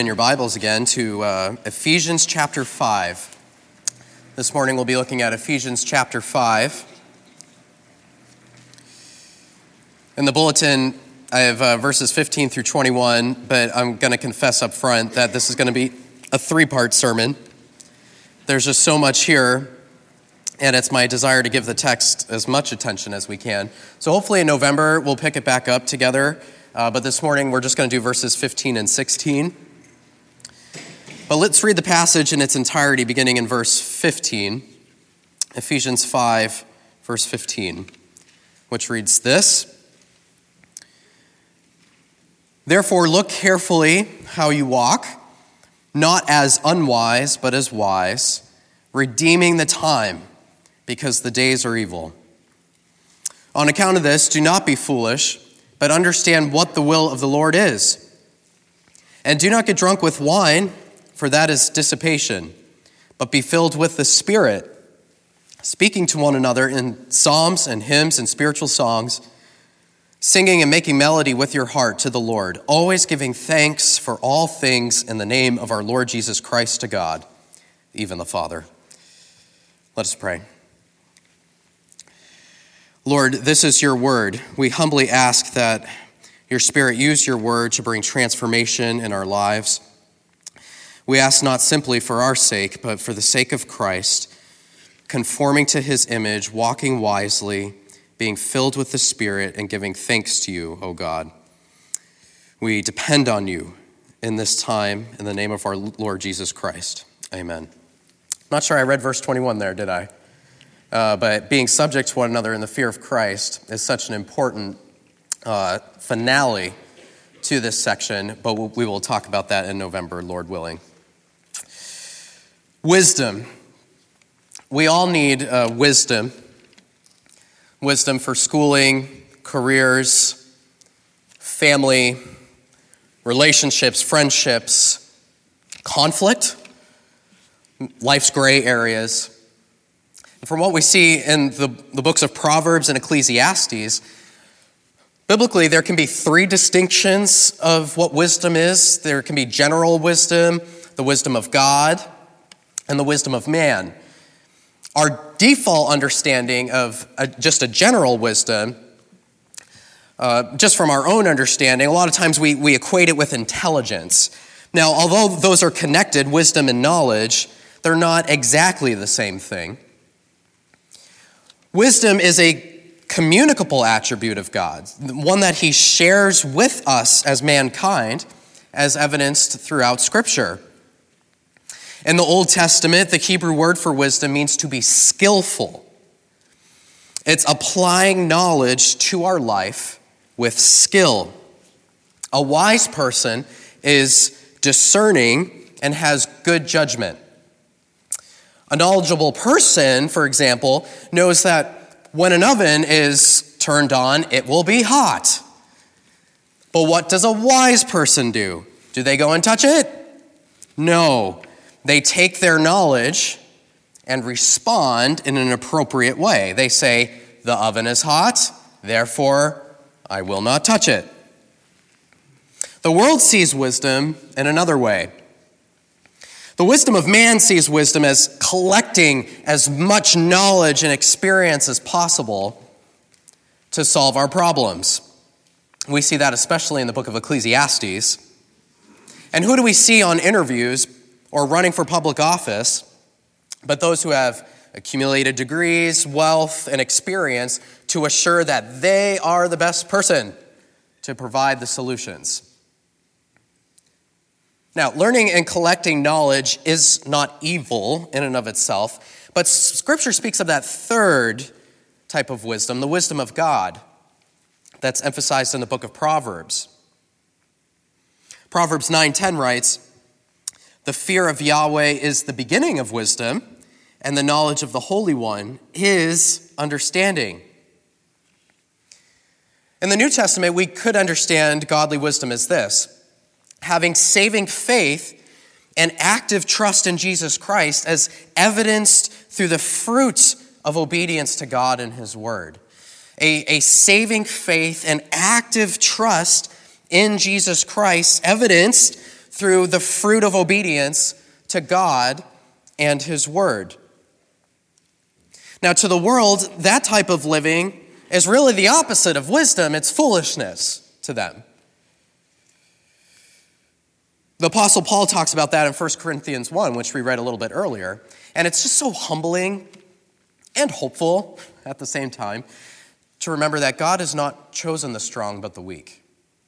In your Bibles again to Ephesians chapter 5. This morning we'll be looking at Ephesians chapter 5. In the bulletin, I have verses 15 through 21, but I'm going to confess up front that this is going to be a three-part sermon. There's just so much here, and it's my desire to give the text as much attention as we can. So hopefully in November we'll pick it back up together, but this morning we're just going to do verses 15 and 16. But let's read the passage in its entirety, beginning in verse 15, Ephesians 5, verse 15, which reads this: "Therefore look carefully how you walk, not as unwise, but as wise, redeeming the time, because the days are evil. On account of this, do not be foolish, but understand what the will of the Lord is. And do not get drunk with wine, for that is dissipation, but be filled with the Spirit, speaking to one another in psalms and hymns and spiritual songs, singing and making melody with your heart to the Lord, always giving thanks for all things in the name of our Lord Jesus Christ to God, even the Father." Let us pray. Lord, this is your word. We humbly ask that your Spirit use your word to bring transformation in our lives. We ask not simply for our sake, but for the sake of Christ, conforming to his image, walking wisely, being filled with the Spirit, and giving thanks to you, O God. We depend on you in this time, in the name of our Lord Jesus Christ. Amen. Not sure I read verse 21 there, did I? But being subject to one another in the fear of Christ is such an important finale to this section, but we will talk about that in November, Lord willing. Wisdom. We all need wisdom. Wisdom for schooling, careers, family, relationships, friendships, conflict, life's gray areas. And from what we see in the books of Proverbs and Ecclesiastes, biblically, there can be three distinctions of what wisdom is. There can be general wisdom, the wisdom of God, and the wisdom of man. Our default understanding of just a general wisdom, just from our own understanding, a lot of times we equate it with intelligence. Now, although those are connected, wisdom and knowledge, they're not exactly the same thing. Wisdom is a communicable attribute of God, one that he shares with us as mankind, as evidenced throughout Scripture. In the Old Testament, the Hebrew word for wisdom means to be skillful. It's applying knowledge to our life with skill. A wise person is discerning and has good judgment. A knowledgeable person, for example, knows that when an oven is turned on, it will be hot. But what does a wise person do? Do they go and touch it? No. They take their knowledge and respond in an appropriate way. They say, the oven is hot, therefore I will not touch it. The world sees wisdom in another way. The wisdom of man sees wisdom as collecting as much knowledge and experience as possible to solve our problems. We see that especially in the book of Ecclesiastes. And who do we see on interviews or running for public office but those who have accumulated degrees, wealth, and experience to assure that they are the best person to provide the solutions? Now, learning and collecting knowledge is not evil in and of itself, but Scripture speaks of that third type of wisdom, the wisdom of God, that's emphasized in the book of Proverbs. Proverbs 9:10 writes, "The fear of Yahweh is the beginning of wisdom, and the knowledge of the Holy One is understanding." In the New Testament, we could understand godly wisdom as this: having saving faith and active trust in Jesus Christ as evidenced through the fruits of obedience to God and his word. A saving faith and active trust in Jesus Christ evidenced through the fruit of obedience to God and his word. Now, to the world, that type of living is really the opposite of wisdom. It's foolishness to them. The Apostle Paul talks about that in 1 Corinthians 1, which we read a little bit earlier. And it's just so humbling and hopeful at the same time to remember that God has not chosen the strong but the weak.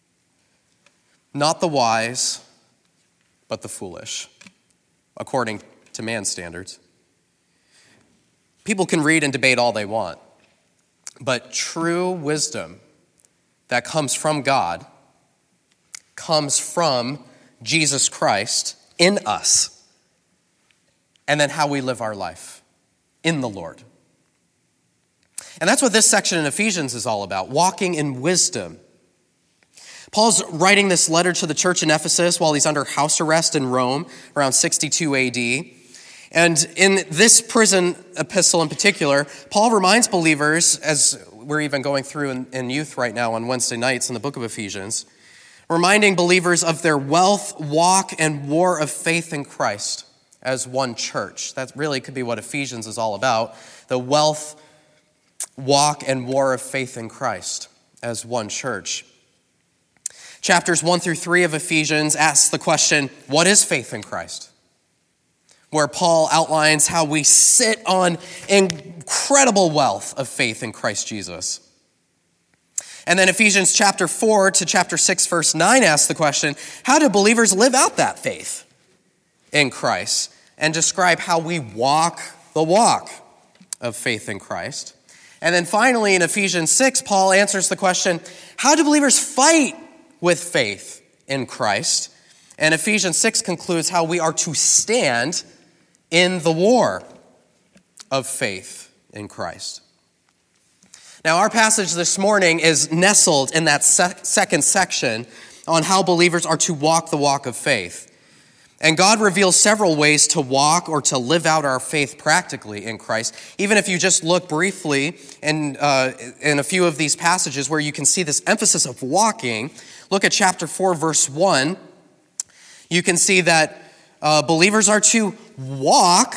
Not the wise, but the foolish, according to man's standards. People can read and debate all they want, but true wisdom that comes from God comes from Jesus Christ in us, and then how we live our life in the Lord. And that's what this section in Ephesians is all about, walking in wisdom. Paul's writing this letter to the church in Ephesus while he's under house arrest in Rome around 62 AD. And in this prison epistle in particular, Paul reminds believers, as we're even going through in youth right now on Wednesday nights in the book of Ephesians, reminding believers of their wealth, walk, and war of faith in Christ as one church. That really could be what Ephesians is all about, the wealth, walk, and war of faith in Christ as one church. Chapters 1 through 3 of Ephesians asks the question, what is faith in Christ? Where Paul outlines how we sit on incredible wealth of faith in Christ Jesus. And then Ephesians chapter 4 to chapter 6, verse 9 asks the question, how do believers live out that faith in Christ? And describe how we walk the walk of faith in Christ. And then finally in Ephesians 6, Paul answers the question, how do believers fight with faith in Christ? And Ephesians 6 concludes how we are to stand in the war of faith in Christ. Now, our passage this morning is nestled in that second section on how believers are to walk the walk of faith. And God reveals several ways to walk or to live out our faith practically in Christ. Even if you just look briefly in a few of these passages where you can see this emphasis of walking, look at chapter 4, verse 1. You can see that believers are to walk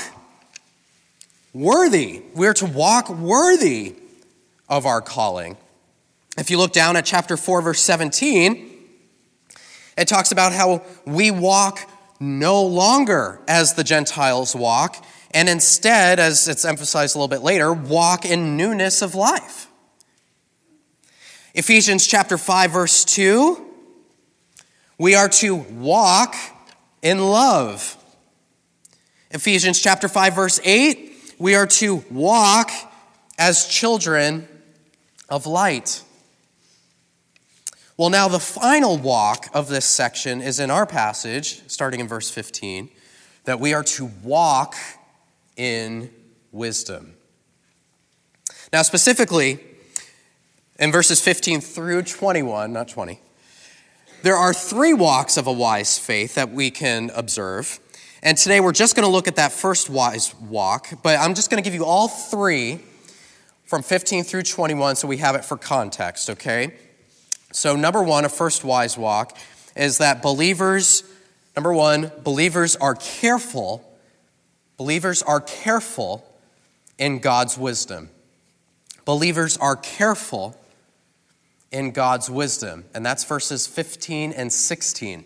worthy. We're to walk worthy of our calling. If you look down at chapter 4, verse 17, it talks about how we walk no longer as the Gentiles walk, and instead, as it's emphasized a little bit later, walk in newness of life. Ephesians chapter 5, verse 2, we are to walk in love. Ephesians chapter 5, verse 8, we are to walk as children of light. Well, now the final walk of this section is in our passage, starting in verse 15, that we are to walk in wisdom. Now, specifically, in verses 15 through 21, not 20, there are three walks of a wise faith that we can observe. And today we're just going to look at that first wise walk, but I'm just going to give you all three from 15 through 21 so we have it for context, okay? So number one, a first wise walk is that believers are careful. Believers are careful in God's wisdom. Believers are careful in God's wisdom. And that's verses 15 and 16.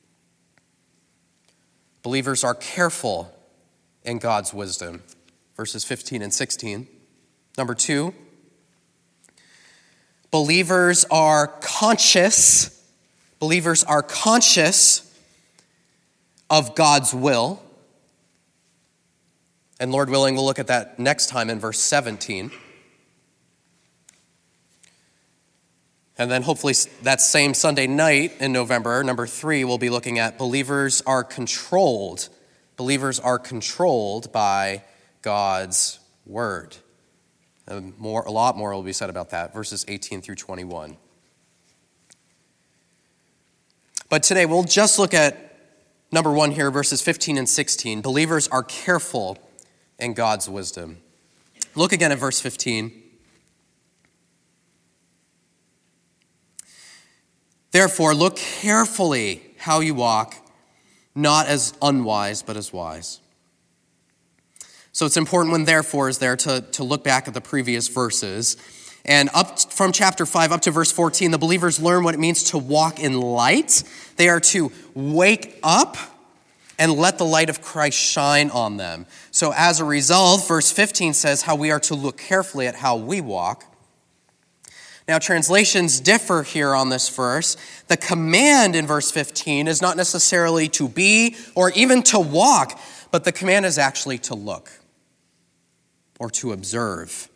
Believers are careful in God's wisdom. Verses 15 and 16. Number two, believers are conscious. Believers are conscious of God's will. And Lord willing, we'll look at that next time in verse 17. And then hopefully that same Sunday night in November, number 3, we'll be looking at believers are controlled. Believers are controlled by God's word. A lot more will be said about that, verses 18 through 21. But today we'll just look at number 1 here, verses 15 and 16. Believers are careful in God's wisdom. Look again at verse 15. Therefore, look carefully how you walk, not as unwise, but as wise. So it's important when therefore is there to look back at the previous verses. And up from chapter 5 up to verse 14, the believers learn what it means to walk in light. They are to wake up and let the light of Christ shine on them. So as a result, verse 15 says how we are to look carefully at how we walk. Now, translations differ here on this verse. The command in verse 15 is not necessarily to be or even to walk, but the command is actually to look or to observe.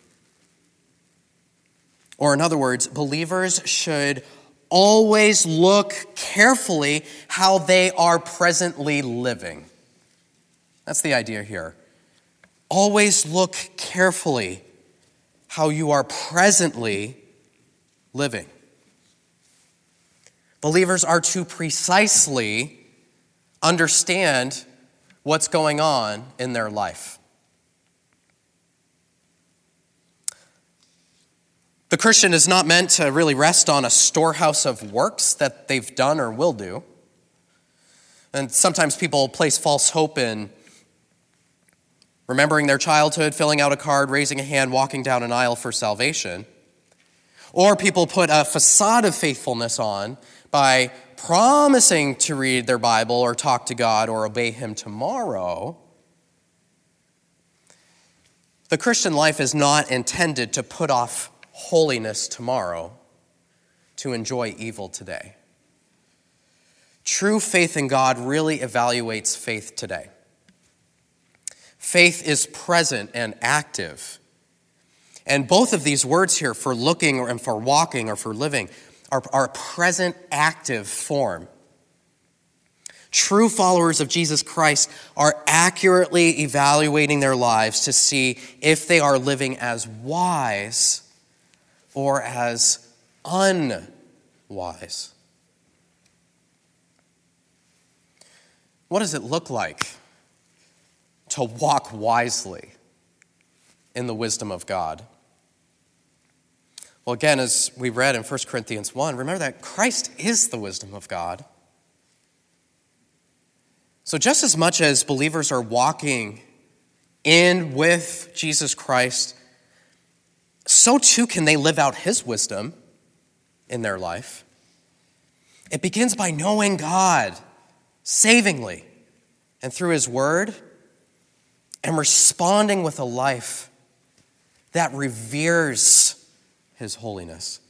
Or in other words, believers should always look carefully how they are presently living. That's the idea here. Always look carefully how you are presently living. Believers are to precisely understand what's going on in their life. The Christian is not meant to really rest on a storehouse of works that they've done or will do. And sometimes people place false hope in remembering their childhood, filling out a card, raising a hand, walking down an aisle for salvation. Or people put a facade of faithfulness on by promising to read their Bible or talk to God or obey Him tomorrow. The Christian life is not intended to put off holiness tomorrow to enjoy evil today. True faith in God really evaluates faith today. Faith is present and active. And both of these words here, for looking and for walking or for living, are present active form. True followers of Jesus Christ are accurately evaluating their lives to see if they are living as wise or as unwise. What does it look like to walk wisely in the wisdom of God? Well, again, as we read in 1 Corinthians 1, remember that Christ is the wisdom of God. So just as much as believers are walking in with Jesus Christ, so too can they live out His wisdom in their life. It begins by knowing God savingly and through His Word and responding with a life that reveres His holiness.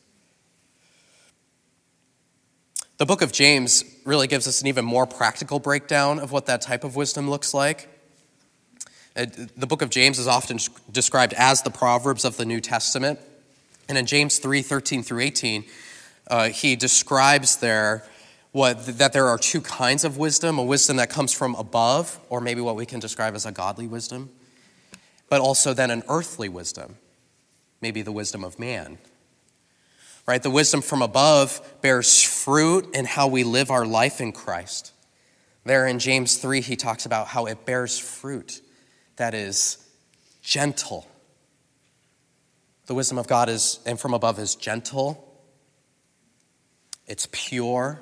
The book of James really gives us an even more practical breakdown of what that type of wisdom looks like. The book of James is often described as the Proverbs of the New Testament. And in James 3:13 through 18, he describes there that there are two kinds of wisdom, a wisdom that comes from above, or maybe what we can describe as a godly wisdom, but also then an earthly wisdom, maybe the wisdom of man. Right? The wisdom from above bears fruit in how we live our life in Christ. There in James 3, he talks about how it bears fruit that is gentle. The wisdom of God is, and from above, is gentle. It's pure,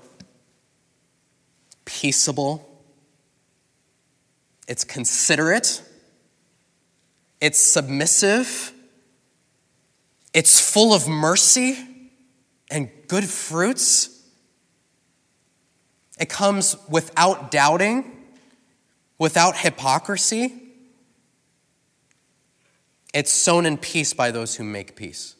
peaceable. It's considerate. It's submissive. It's full of mercy and good fruits. It comes without doubting, without hypocrisy. It's sown in peace by those who make peace.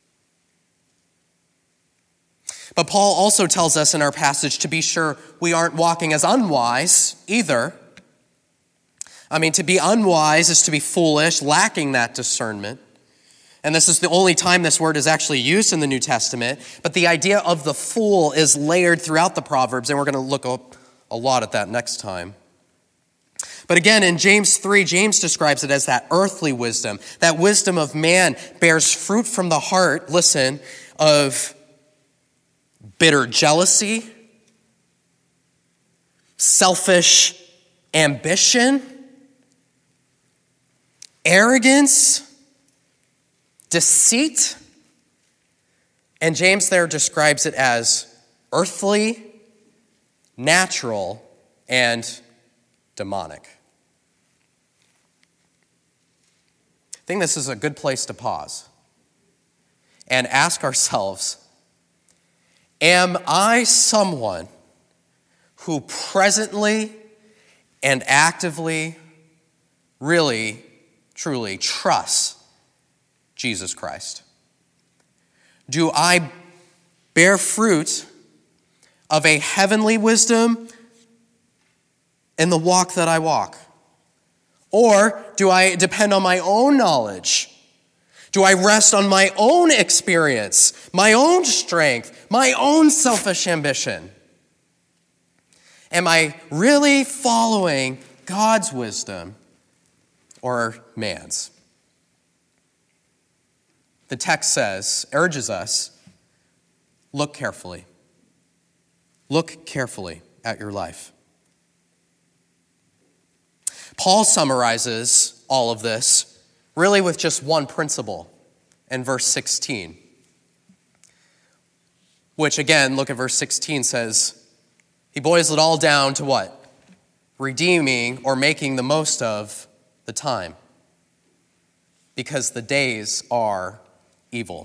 But Paul also tells us in our passage to be sure we aren't walking as unwise either. I mean, to be unwise is to be foolish, lacking that discernment. And this is the only time this word is actually used in the New Testament. But the idea of the fool is layered throughout the Proverbs, and we're going to look a lot at that next time. But again, in James 3, James describes it as that earthly wisdom. That wisdom of man bears fruit from the heart, listen, of bitter jealousy, selfish ambition, arrogance, deceit. And James there describes it as earthly, natural, and demonic. I think this is a good place to pause and ask ourselves, am I someone who presently and actively, really, truly trusts Jesus Christ? Do I bear fruit of a heavenly wisdom in the walk that I walk? Or do I depend on my own knowledge? Do I rest on my own experience, my own strength, my own selfish ambition? Am I really following God's wisdom or man's? The text urges us, look carefully. Look carefully at your life. Paul summarizes all of this really with just one principle in verse 16, which again, look at verse 16, says, he boils it all down to what? Redeeming or making the most of the time, because the days are evil.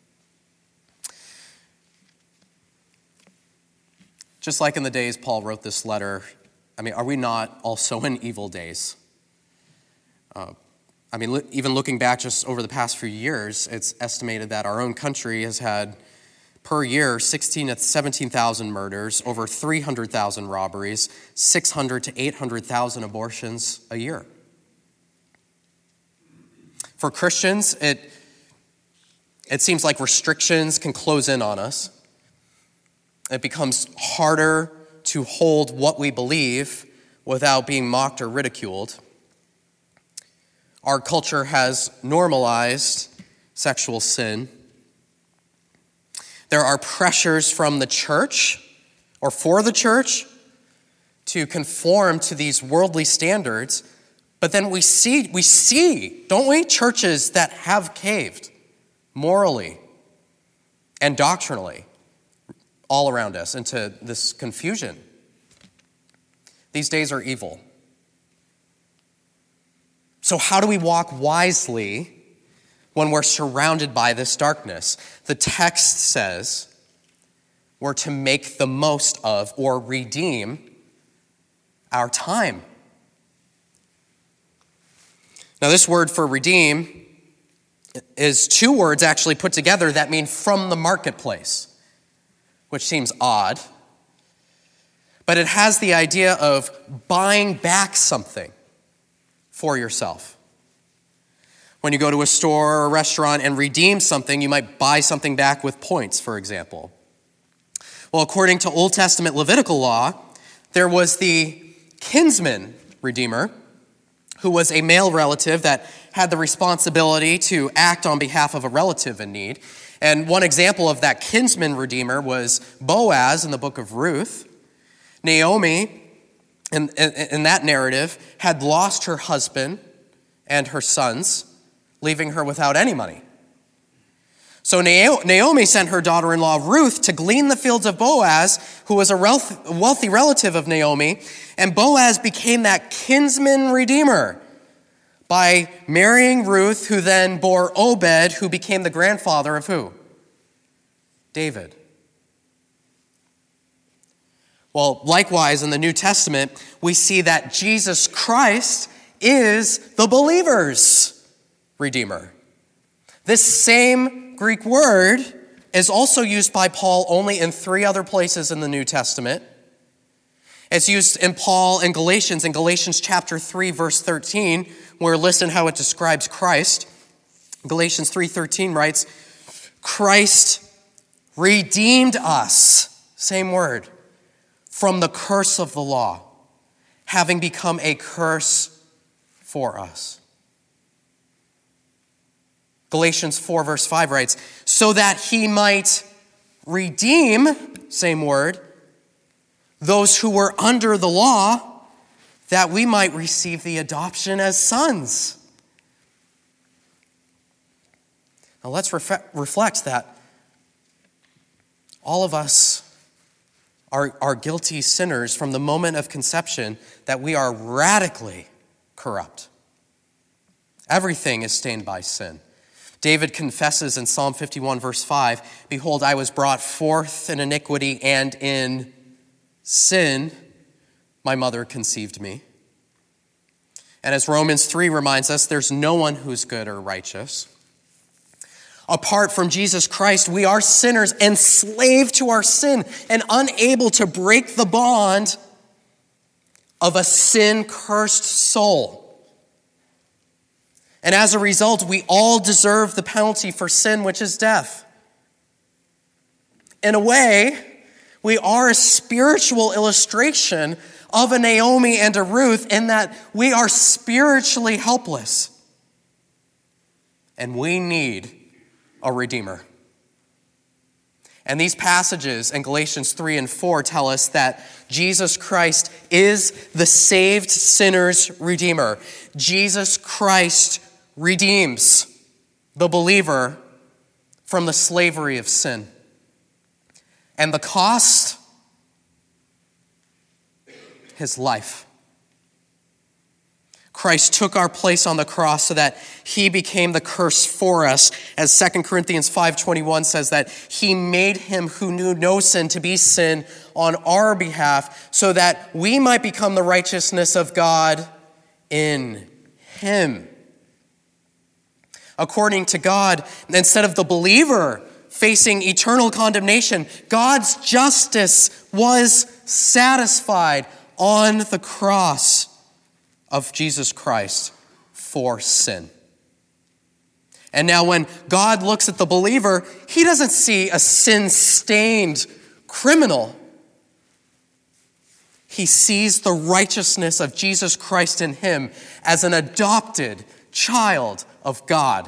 Just like in the days Paul wrote this letter, are we not also in evil days? Even looking back just over the past few years, it's estimated that our own country has had per year 16,000 to 17,000 murders, over 300,000 robberies, 600 to 800,000 abortions a year. For Christians, it seems like restrictions can close in on us. It becomes harder to hold what we believe without being mocked or ridiculed. Our culture has normalized sexual sin. There are pressures from the church or for the church to conform to these worldly standards, but then we see, don't we, churches that have caved morally and doctrinally all around us into this confusion. These days are evil. So how do we walk wisely when we're surrounded by this darkness? The text says we're to make the most of or redeem our time. Now, this word for redeem is two words actually put together that mean from the marketplace, which seems odd, but it has the idea of buying back something for yourself. When you go to a store or a restaurant and redeem something, you might buy something back with points, for example. Well, according to Old Testament Levitical law, there was the kinsman redeemer, who was a male relative that had the responsibility to act on behalf of a relative in need. And one example of that kinsman redeemer was Boaz in the book of Ruth. Naomi, in that narrative, had lost her husband and her sons, leaving her without any money. So Naomi sent her daughter-in-law Ruth to glean the fields of Boaz, who was a wealthy relative of Naomi, and Boaz became that kinsman redeemer by marrying Ruth, who then bore Obed, who became the grandfather of who? David. Well, likewise, in the New Testament, we see that Jesus Christ is the believer's redeemer. This same Greek word is also used by Paul only in 3 other places in the New Testament. It's used in Paul in Galatians chapter 3, verse 13, where listen how it describes Christ. Galatians 3:13 writes, Christ redeemed us, same word, from the curse of the law, having become a curse for us. Galatians 4, verse 5 writes, so that he might redeem, same word, those who were under the law, that we might receive the adoption as sons. Now let's reflect that all of us are guilty sinners from the moment of conception, that we are radically corrupt. Everything is stained by sin. David confesses in Psalm 51, verse 5, "Behold, I was brought forth in iniquity, and in sin my mother conceived me." And as Romans 3 reminds us, there's no one who's good or righteous. Apart from Jesus Christ, we are sinners, enslaved to our sin, and unable to break the bond of a sin-cursed soul. And as a result, we all deserve the penalty for sin, which is death. In a way, we are a spiritual illustration of a Naomi and a Ruth in that we are spiritually helpless. And we need a Redeemer. And these passages in Galatians 3 and 4 tell us that Jesus Christ is the saved sinner's Redeemer. Jesus Christ redeems the believer from the slavery of sin. And the cost? His life. Christ took our place on the cross so that he became the curse for us. As 2 Corinthians 5:21 says, that he made him who knew no sin to be sin on our behalf, so that we might become the righteousness of God in him. According to God, instead of the believer facing eternal condemnation, God's justice was satisfied on the cross of Jesus Christ for sin. And now when God looks at the believer, he doesn't see a sin-stained criminal. He sees the righteousness of Jesus Christ in him as an adopted child of God.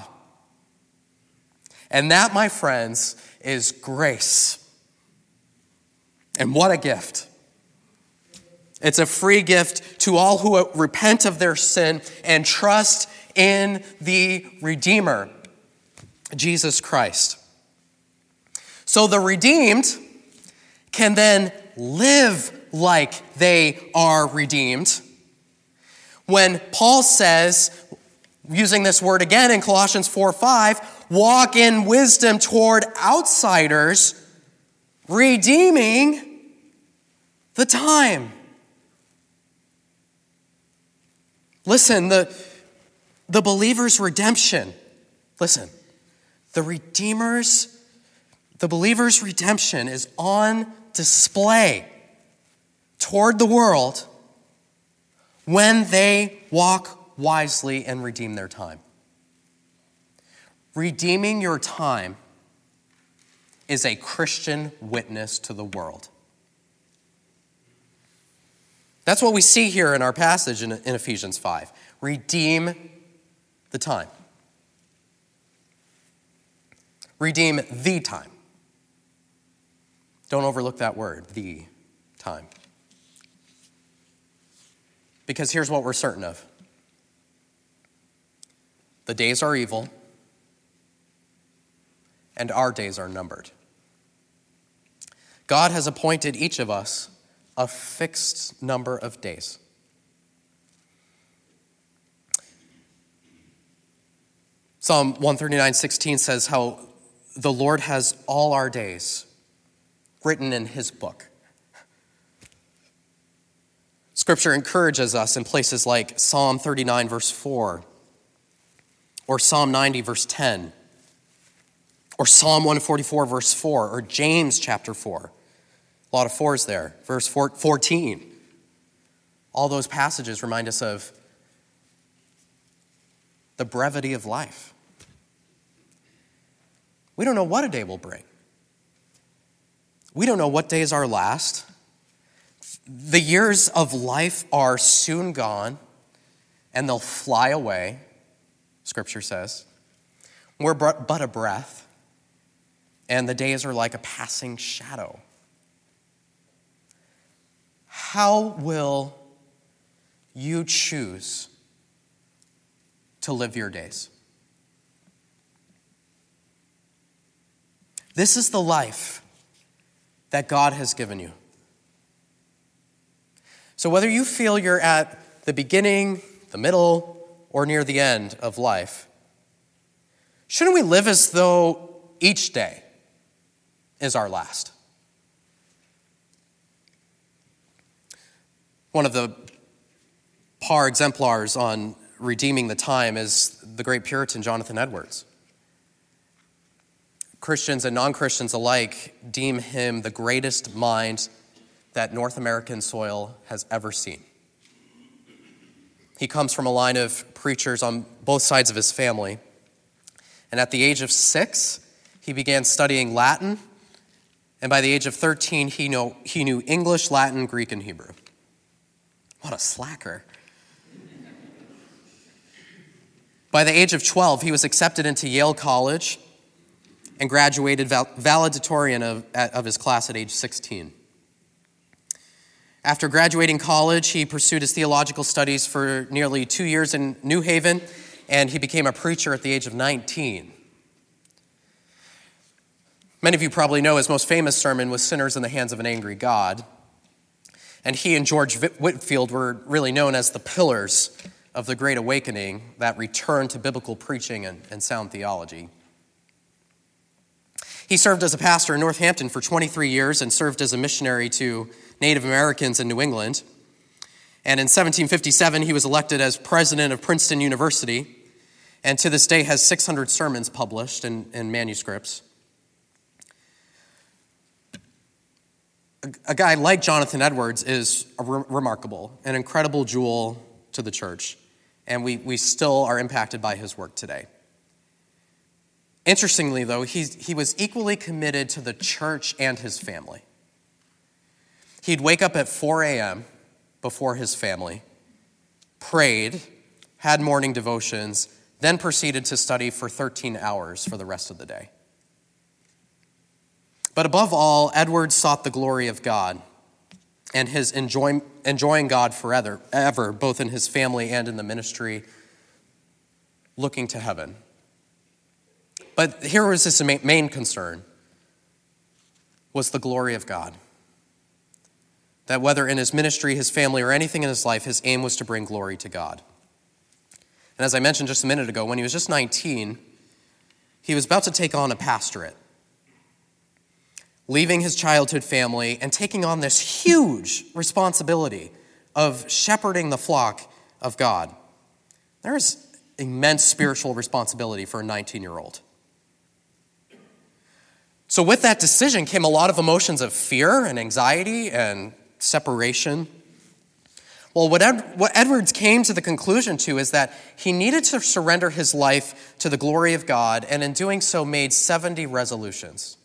And that, my friends, is grace. And what a gift. It's a free gift to all who repent of their sin and trust in the Redeemer, Jesus Christ. So the redeemed can then live like they are redeemed. When Paul says, using this word again in Colossians 4:5, walk in wisdom toward outsiders, redeeming the time. Listen, the believer's redemption, listen, the believer's redemption is on display toward the world when they walk wisely and redeem their time. Redeeming your time is a Christian witness to the world. That's what we see here in our passage in Ephesians 5. Redeem the time. Redeem the time. Don't overlook that word, the time. Because here's what we're certain of. The days are evil, and our days are numbered. God has appointed each of us a fixed number of days. Psalm 139:16 says how the Lord has all our days written in his book. Scripture encourages us in places like Psalm 39, verse 4, or Psalm 90, verse 10, or Psalm 144, verse 4, or James chapter 4. A lot of fours there. Verse 14. All those passages remind us of the brevity of life. We don't know what a day will bring. We don't know what days are last. The years of life are soon gone, and they'll fly away, Scripture says. We're but a breath, and the days are like a passing shadow. How will you choose to live your days? This is the life that God has given you. So whether you feel you're at the beginning, the middle, or near the end of life, shouldn't we live as though each day is our last? One of the par exemplars on redeeming the time is the great Puritan Jonathan Edwards. Christians and non-Christians alike deem him the greatest mind that North American soil has ever seen. He comes from a line of preachers on both sides of his family. And at the age of 6, he began studying Latin. And by the age of 13, he knew English, Latin, Greek, and Hebrew. What a slacker. By the age of 12, he was accepted into Yale College and graduated valedictorian of his class at age 16. After graduating college, he pursued his theological studies for nearly 2 years in New Haven, and he became a preacher at the age of 19. Many of you probably know his most famous sermon was Sinners in the Hands of an Angry God. And he and George Whitefield were really known as the pillars of the Great Awakening that returned to biblical preaching and sound theology. He served as a pastor in Northampton for 23 years and served as a missionary to Native Americans in New England. And in 1757, he was elected as president of Princeton University, and to this day has 600 sermons published in manuscripts. A guy like Jonathan Edwards is remarkable, an incredible jewel to the church, and we still are impacted by his work today. Interestingly, though, he was equally committed to the church and his family. He'd wake up at 4 a.m. before his family, prayed, had morning devotions, then proceeded to study for 13 hours for the rest of the day. But above all, Edwards sought the glory of God and his enjoying God forever, both in his family and in the ministry, looking to heaven. But here was his main concern, was the glory of God. That whether in his ministry, his family, or anything in his life, his aim was to bring glory to God. And as I mentioned just a minute ago, when he was just 19, he was about to take on a pastorate, leaving his childhood family and taking on this huge responsibility of shepherding the flock of God. There's immense spiritual responsibility for a 19-year-old. So with that decision came a lot of emotions of fear and anxiety and separation. Well, what Edwards came to the conclusion to is that he needed to surrender his life to the glory of God, and in doing so made 70 resolutions.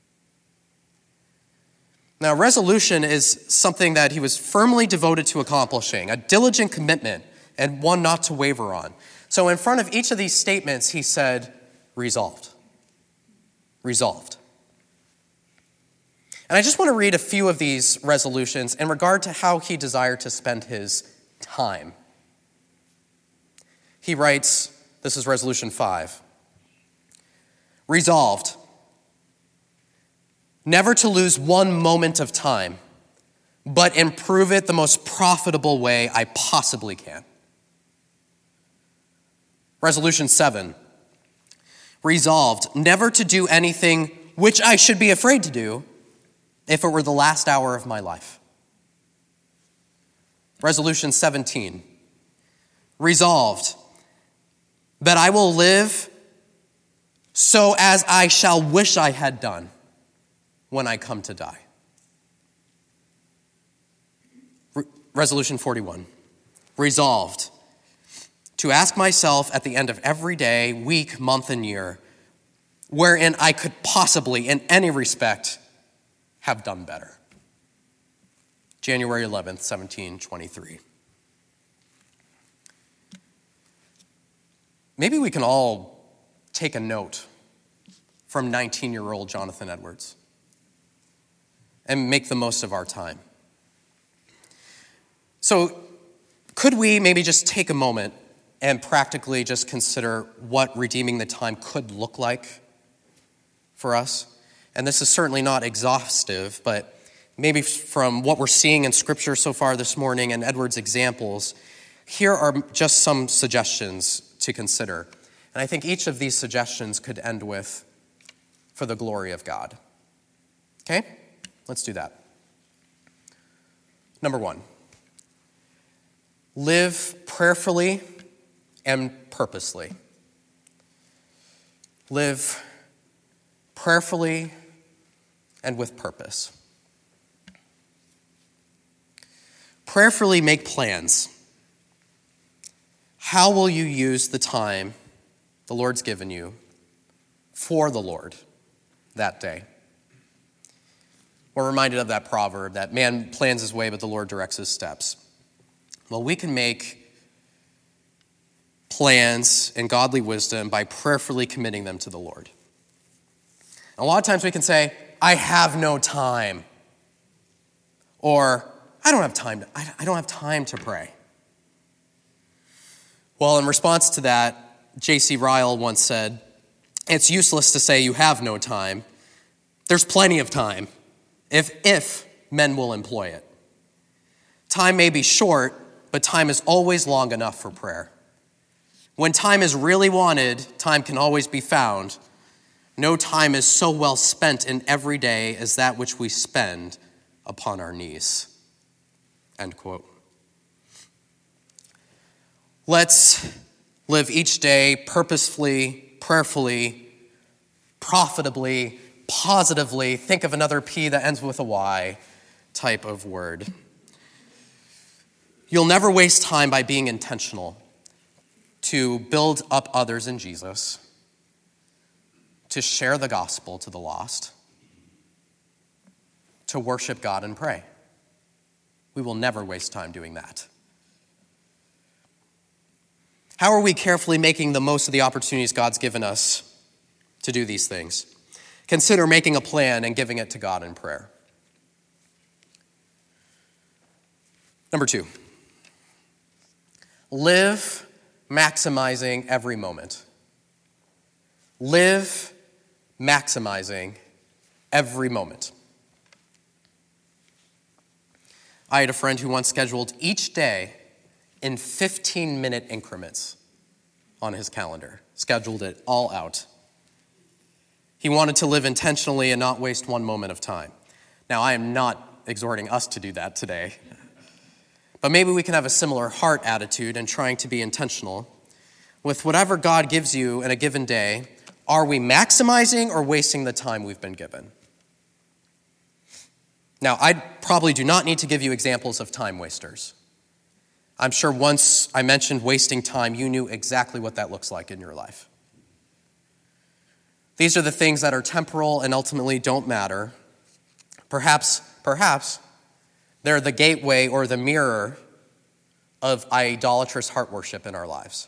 Now, resolution is something that he was firmly devoted to accomplishing, a diligent commitment, and one not to waver on. So in front of each of these statements, he said, resolved. Resolved. And I just want to read a few of these resolutions in regard to how he desired to spend his time. He writes, this is resolution 5. Resolved, never to lose one moment of time, but improve it the most profitable way I possibly can. Resolution 7. Resolved, never to do anything which I should be afraid to do if it were the last hour of my life. Resolution 17. Resolved, that I will live so as I shall wish I had done when I come to die. Resolution 41. Resolved, to ask myself at the end of every day, week, month, and year, wherein I could possibly, in any respect, have done better. January 11th, 1723. Maybe we can all take a note from 19-year-old Jonathan Edwards and make the most of our time. So could we maybe just take a moment and practically just consider what redeeming the time could look like for us? And this is certainly not exhaustive, but maybe from what we're seeing in Scripture so far this morning and Edward's examples, here are just some suggestions to consider. And I think each of these suggestions could end with, for the glory of God. Okay? Let's do that. Number 1, live prayerfully and purposely. Live prayerfully and with purpose. Prayerfully make plans. How will you use the time the Lord's given you for the Lord that day? We're reminded of that proverb that man plans his way, but the Lord directs his steps. Well, we can make plans and godly wisdom by prayerfully committing them to the Lord. A lot of times we can say, I have no time. Or, I don't have time to pray. Well, in response to that, J.C. Ryle once said, it's useless to say you have no time. There's plenty of time, if men will employ it. Time may be short, but time is always long enough for prayer. When time is really wanted, time can always be found. No time is so well spent in every day as that which we spend upon our knees. End quote. Let's live each day purposefully, prayerfully, profitably, positively. Think of another P that ends with a Y type of word. You'll never waste time by being intentional to build up others in Jesus, to share the gospel to the lost, to worship God and pray. We will never waste time doing that. How are we carefully making the most of the opportunities God's given us to do these things? Consider making a plan and giving it to God in prayer. Number 2, live maximizing every moment. Live maximizing every moment. I had a friend who once scheduled each day in 15-minute increments on his calendar, scheduled it all out. He wanted to live intentionally and not waste one moment of time. Now, I am not exhorting us to do that today, but maybe we can have a similar heart attitude in trying to be intentional. With whatever God gives you in a given day, are we maximizing or wasting the time we've been given? Now, I probably do not need to give you examples of time wasters. I'm sure once I mentioned wasting time, you knew exactly what that looks like in your life. These are the things that are temporal and ultimately don't matter. Perhaps they're the gateway or the mirror of idolatrous heart worship in our lives.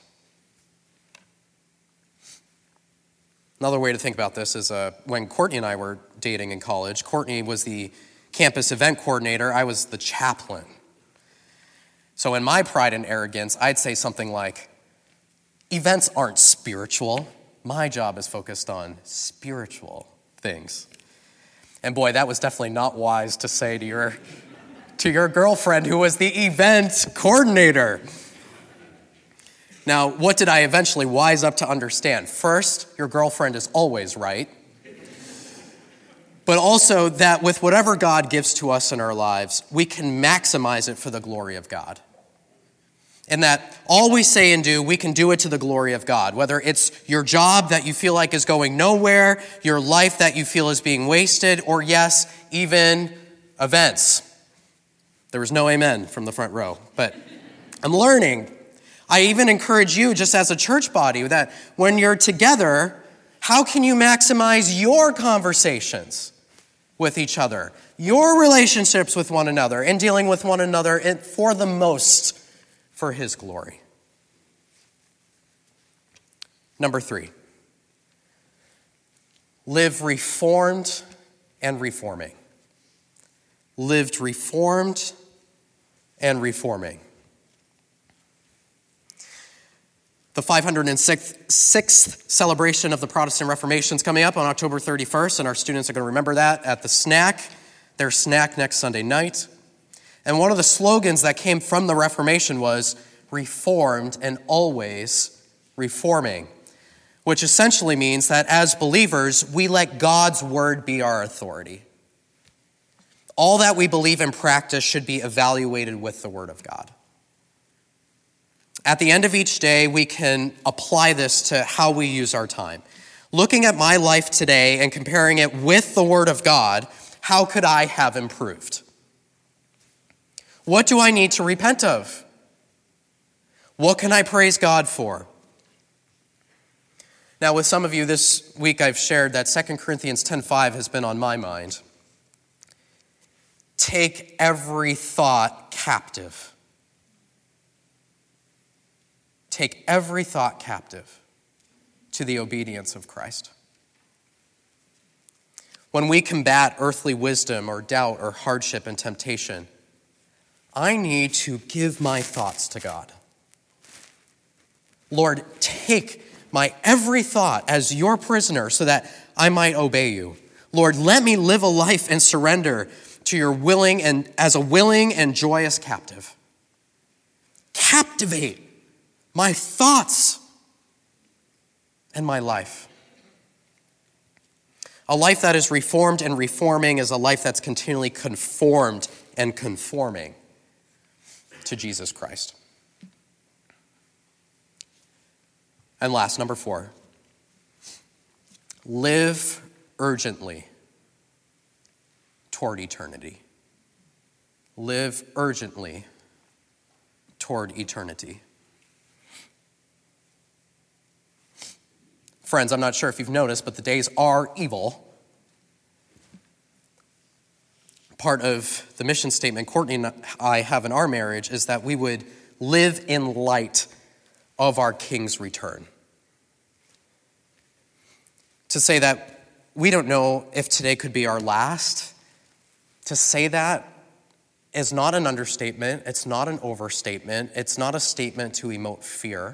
Another way to think about this is when Courtney and I were dating in college. Courtney was the campus event coordinator. I was the chaplain. So in my pride and arrogance, I'd say something like, events aren't spiritual. My job is focused on spiritual things. And boy, that was definitely not wise to say to your girlfriend who was the event coordinator. Now, what did I eventually wise up to understand? First, your girlfriend is always right. But also that with whatever God gives to us in our lives, we can maximize it for the glory of God. And that all we say and do, we can do it to the glory of God. Whether it's your job that you feel like is going nowhere, your life that you feel is being wasted, or yes, even events. There was no amen from the front row, but I'm learning. I even encourage you, just as a church body, that when you're together, how can you maximize your conversations with each other, your relationships with one another, and dealing with one another for the most for his glory? Number 3, live reformed and reforming. Lived reformed and reforming. The 506th celebration of the Protestant Reformation is coming up on October 31st, and our students are going to remember that at the snack their snack next Sunday night. And one of the slogans that came from the Reformation was reformed and always reforming, which essentially means that as believers, we let God's word be our authority. All that we believe in practice should be evaluated with the word of God. At the end of each day, we can apply this to how we use our time. Looking at my life today and comparing it with the word of God, how could I have improved? What do I need to repent of? What can I praise God for? Now, with some of you this week, I've shared that 2 Corinthians 10:5 has been on my mind. Take every thought captive. Take every thought captive to the obedience of Christ. When we combat earthly wisdom or doubt or hardship and temptation, I need to give my thoughts to God. Lord, take my every thought as your prisoner so that I might obey you. Lord, let me live a life and surrender to your willing and as a willing and joyous captive. Captivate my thoughts and my life. A life that is reformed and reforming is a life that's continually conformed and conforming to Jesus Christ. And last, number 4, live urgently toward eternity. Live urgently toward eternity. Friends, I'm not sure if you've noticed, but the days are evil. Part of the mission statement Courtney and I have in our marriage is that we would live in light of our King's return. To say that we don't know if today could be our last, to say that is not an understatement, it's not an overstatement, it's not a statement to emote fear.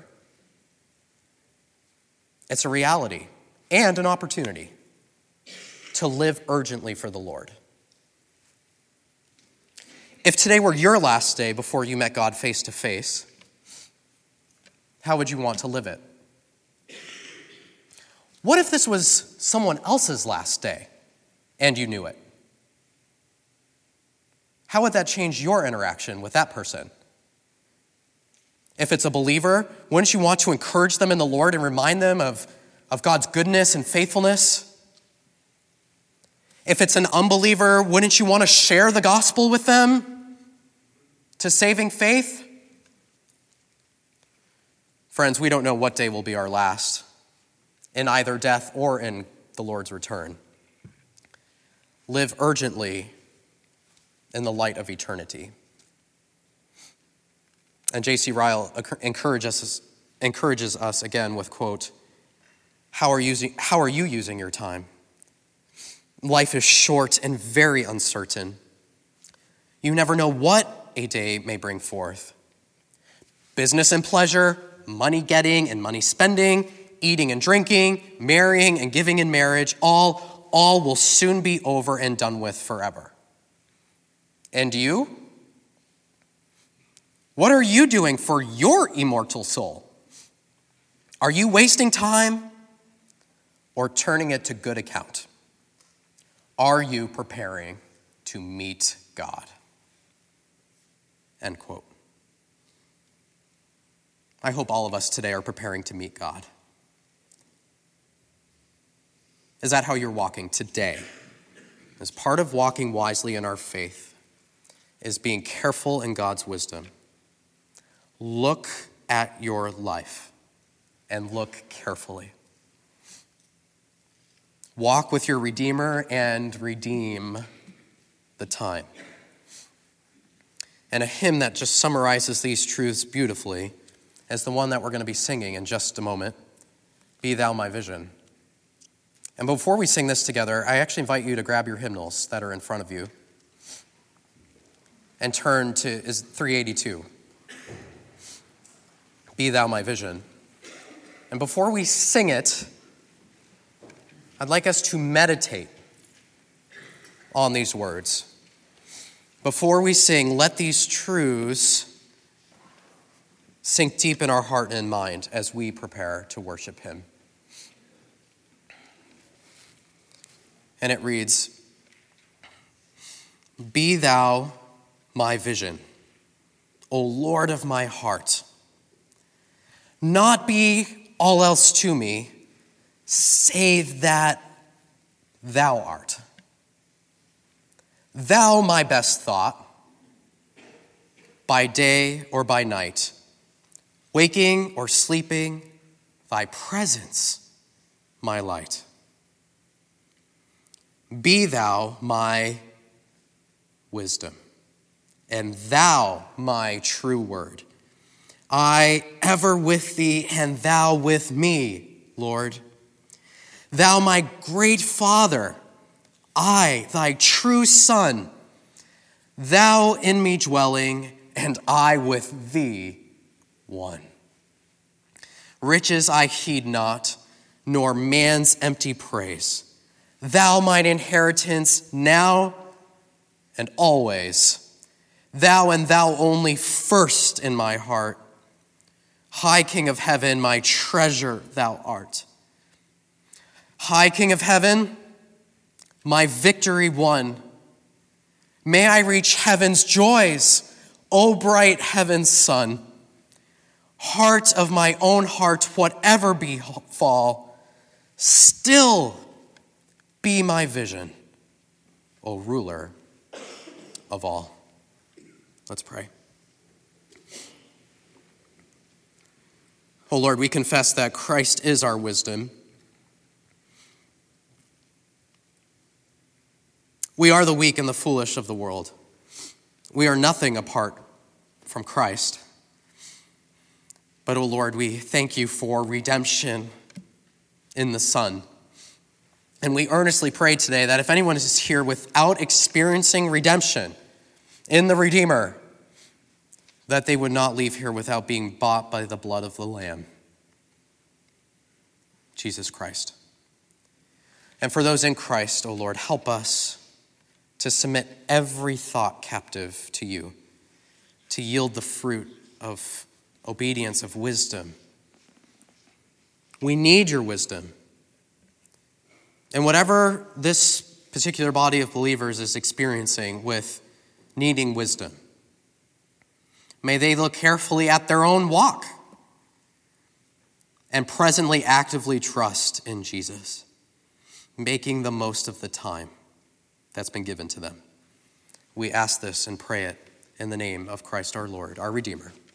It's a reality and an opportunity to live urgently for the Lord. If today were your last day before you met God face to face, how would you want to live it? What if this was someone else's last day and you knew it? How would that change your interaction with that person? If it's a believer, wouldn't you want to encourage them in the Lord and remind them of God's goodness and faithfulness? If it's an unbeliever, wouldn't you want to share the gospel with them to saving faith? Friends, we don't know what day will be our last, in either death or in the Lord's return. Live urgently in the light of eternity. And J.C. Ryle encourages us again with, quote, how are you using your time? Life is short and very uncertain. You never know what a day may bring forth. Business and pleasure, money getting and money spending, eating and drinking, marrying and giving in marriage, all will soon be over and done with forever. And you? What are you doing for your immortal soul? Are you wasting time or turning it to good account? Are you preparing to meet God? End quote. I hope all of us today are preparing to meet God. Is that how you're walking today? As part of walking wisely in our faith is being careful in God's wisdom. Look at your life and look carefully. Walk with your Redeemer and redeem the time. And a hymn that just summarizes these truths beautifully is the one that we're going to be singing in just a moment, Be Thou My Vision. And before we sing this together, I actually invite you to grab your hymnals that are in front of you and turn to 382. Be Thou My Vision. And before we sing it, I'd like us to meditate on these words. before we sing, let these truths sink deep in our heart and mind as we prepare to worship him. And it reads, "Be thou my vision, O Lord of my heart. Not be all else to me, save that thou art. Thou my best thought, by day or by night, waking or sleeping, thy presence my light. Be thou my wisdom, and thou my true word. I ever with thee, and thou with me, Lord. Thou my great Father, I thy true Son, thou in me dwelling, and I with thee one. Riches I heed not, nor man's empty praise. Thou mine inheritance now and always. Thou and thou only first in my heart. High King of heaven, my treasure thou art. High King of heaven, my victory won. May I reach heaven's joys, O bright heaven's sun. Heart of my own heart, whatever befall, still be my vision, O ruler of all." Let's pray. O Lord, we confess that Christ is our wisdom. We are the weak and the foolish of the world. We are nothing apart from Christ. But, O Lord, we thank you for redemption in the Son. And we earnestly pray today that if anyone is here without experiencing redemption in the Redeemer, that they would not leave here without being bought by the blood of the Lamb, Jesus Christ. And for those in Christ, O Lord, help us to submit every thought captive to you, to yield the fruit of obedience, of wisdom. We need your wisdom. And whatever this particular body of believers is experiencing with needing wisdom, may they look carefully at their own walk and presently actively trust in Jesus, making the most of the time that's been given to them. We ask this and pray it in the name of Christ our Lord, our Redeemer.